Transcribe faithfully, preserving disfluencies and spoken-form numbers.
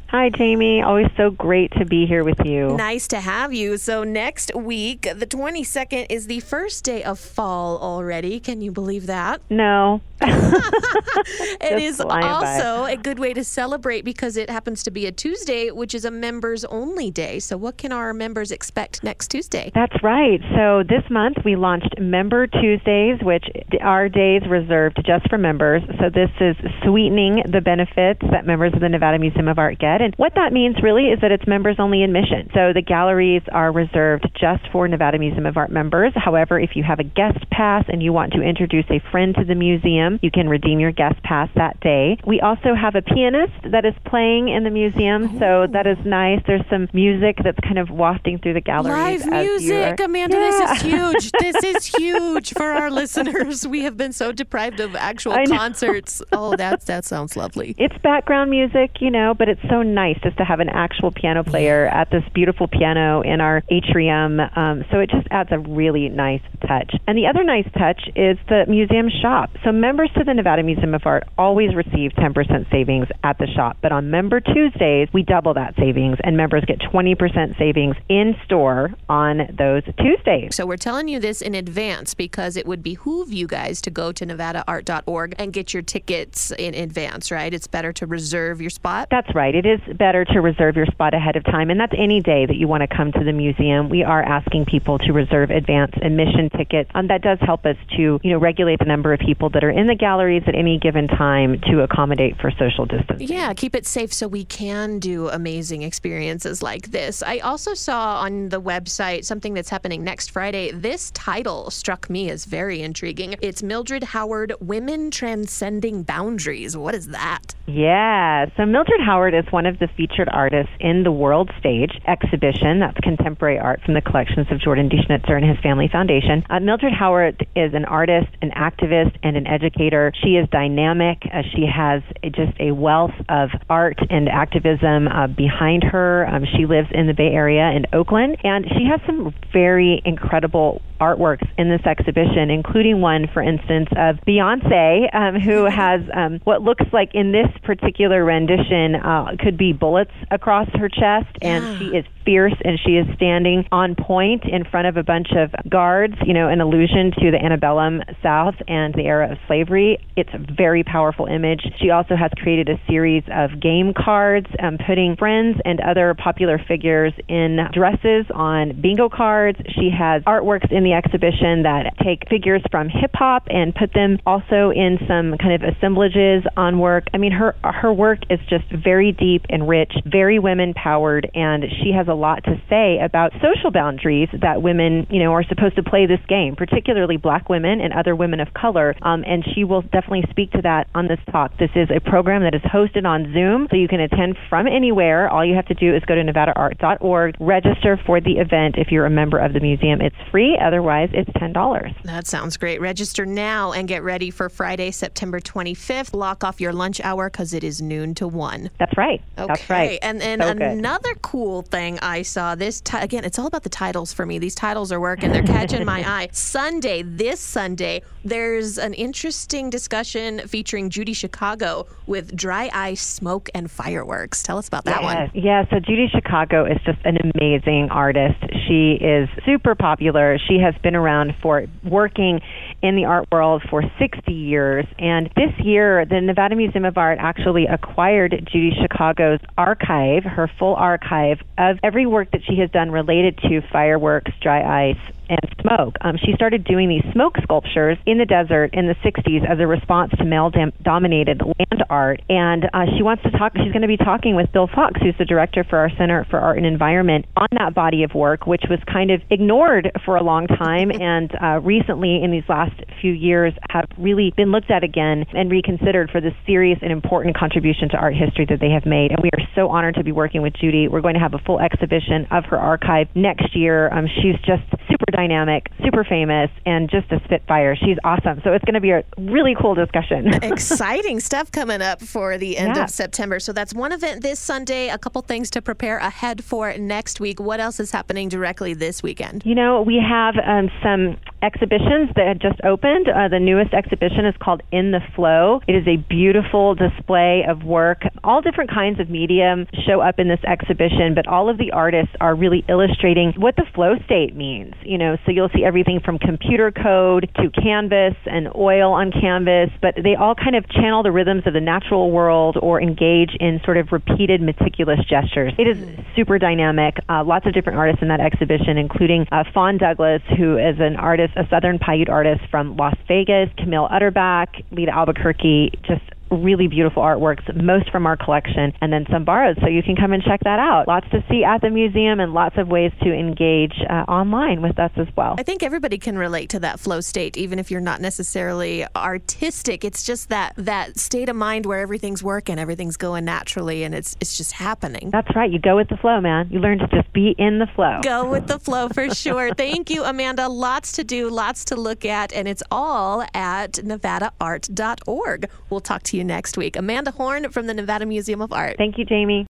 Hi, Jamie. Always so great to be here with you. Nice to have you. So next week, the twenty-second, is the first day of fall already. Can you believe that? No. It is also by. a good way to celebrate because it happens to be a Tuesday, which is a members-only day. So what can our members expect next Tuesday? That's right. So this month we launched Member Tuesdays, which are days reserved just for members. So this is sweetening the benefits that members of the Nevada Museum of Art get. And what that means really is that it's members-only admission. So the galleries are reserved just for Nevada Museum of Art members. However, if you have a guest pass and you want to introduce a friend to the museum, you can redeem your guest pass that day. We also have a pianist that is playing in the museum, Ooh. So that is nice. There's some music that's kind of wafting through the galleries. Live music, Amanda, yeah. this is huge. This is huge for our listeners. We have been so deprived of actual concerts. Oh, that, that sounds lovely. It's background music, you know, but it's so nice just to have an actual piano player at this beautiful piano in our atrium. Um, so it just adds a really nice touch. And the other nice touch is the museum shop. So members to the Nevada Museum of Art always receive ten percent savings at the shop. But on Member Tuesdays, we double that savings, and members get twenty percent savings in store on those Tuesdays. So we're telling you this in advance because it would behoove you guys to go to nevada art dot org and get your tickets in advance, right? It's better to reserve your spot? That's right. It is better to reserve your spot ahead of time, and that's any day that you want to come to the museum. We are asking people to reserve advance admission tickets. Um, that does help us to, you know, regulate the number of people that are in the galleries at any given time to accommodate for social distancing. Yeah, keep it safe so we can do amazing experiences like this. I also saw on the website something that's happening next Friday. This title struck me as very intriguing. It's Mildred Howard, Women Transcending Boundaries. What is that? Yeah, so Mildred Howard is one of the featured artists in the World Stage exhibition. That's contemporary art from the collections of Jordan D. Schnitzer and his family foundation. Uh, Mildred Howard is an artist, an activist, and an educator. She is dynamic. Uh, she has a, just a wealth of art and activism uh, behind her. Um, she lives in the Bay Area in Oakland, and she has some very incredible artworks in this exhibition, including one, for instance, of Beyonce, um, who has um, what looks like in this particular rendition uh, could be bullets across her chest, and yeah. she is fierce, and she is standing on point in front of a bunch of guards, you know, an allusion to the antebellum South and the era of slavery. It's a very powerful image. She also has created a series of game cards, um, putting friends and other popular figures in dresses on bingo cards. She has artworks in the exhibition that take figures from hip-hop and put them also in some kind of assemblages on work. I mean, her her work is just very deep and rich, very women-powered, and she has a lot to say about social boundaries that women, you know, are supposed to play this game, particularly Black women and other women of color. Um, and she will definitely speak to that on this talk. This is a program that is hosted on Zoom, so you can attend from anywhere. All you have to do is go to nevada art dot org, register for the event if you're a member of the museum. It's free. Otherwise, it's ten dollars. That sounds great. Register now and get ready for Friday, September twenty-fifth. Block off your lunch hour because it is noon to one. That's right. Okay. That's right. And then so another good. cool thing I saw, this ti- again, it's all about the titles for me. These titles are working. They're catching my eye. Sunday, this Sunday, there's an interesting discussion featuring Judy Chicago with Dry Ice, Smoke, and Fireworks. Tell us about that yes. one. Yeah, so Judy Chicago is just an amazing artist. She is super popular. She has been around for working in the art world for sixty years. And this year, the Nevada Museum of Art actually acquired Judy Chicago's archive, her full archive of every work that she has done related to fireworks, dry ice, and smoke. Um, she started doing these smoke sculptures in the desert in the sixties as a response to male-dominated land art. And uh, she wants to talk, she's going to be talking with Bill Fox, who's the director for our Center for Art and Environment, on that body of work, which was kind of ignored for a long time and uh, recently in these last few years have really been looked at again and reconsidered for the serious and important contribution to art history that they have made. And we are so honored to be working with Judy. We're going to have a full exhibition of her archive next year. Um, she's just super dynamic, super famous, and just a spitfire. She's awesome. So it's going to be a really cool discussion. Exciting stuff coming up for the end yeah. of September. So that's one event this Sunday, a couple things to prepare ahead for next week. What else is happening directly this weekend? You know, we have um, some exhibitions that had just opened. Uh, the newest exhibition is called In the Flow. It is a beautiful display of work. All different kinds of medium show up in this exhibition, but all of the artists are really illustrating what the flow state means. You know, so you'll see everything from computer code to canvas and oil on canvas, but they all kind of channel the rhythms of the natural world or engage in sort of repeated meticulous gestures. It is super dynamic. Uh, lots of different artists in that exhibition, including uh, Fawn Douglas, who is an artist, a Southern Paiute artist from Las Vegas, Camille Utterback, Lita Albuquerque, just really beautiful artworks, most from our collection, and then some borrowed, so you can come and check that out. Lots to see at the museum and lots of ways to engage uh, online with us as well. I think everybody can relate to that flow state, even if you're not necessarily artistic. It's just that that state of mind where everything's working, everything's going naturally, and it's it's just happening. That's right. You go with the flow, man. You learn to just be in the flow. Go with the flow for sure. Thank you, Amanda. Lots to do, lots to look at, and it's all at nevada art dot org. We'll talk to you next week. Amanda Horn from the Nevada Museum of Art. Thank you, Jamie.